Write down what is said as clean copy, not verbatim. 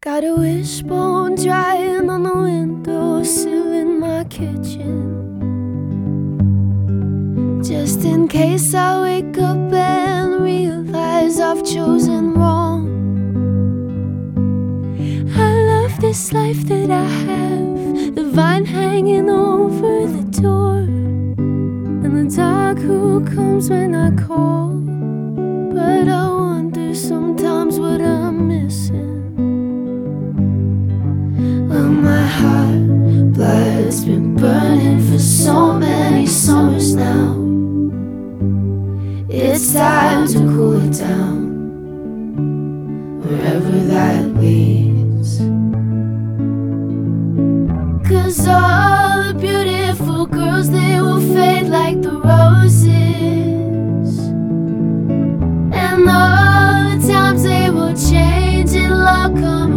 Got a wishbone drying on the windowsill in my kitchen, just in case I wake up and realize I've chosen wrong. I love this life that I have, the vine hanging over the door, and the dog who comes when I call. But I wonder sometimes what I'm missing. Well, my heart blood's been burning for so many summers now. It's time to cool it down, wherever that leads. 'Cause all the beautiful girls, they will fade like the roses, and all the times they will change and love come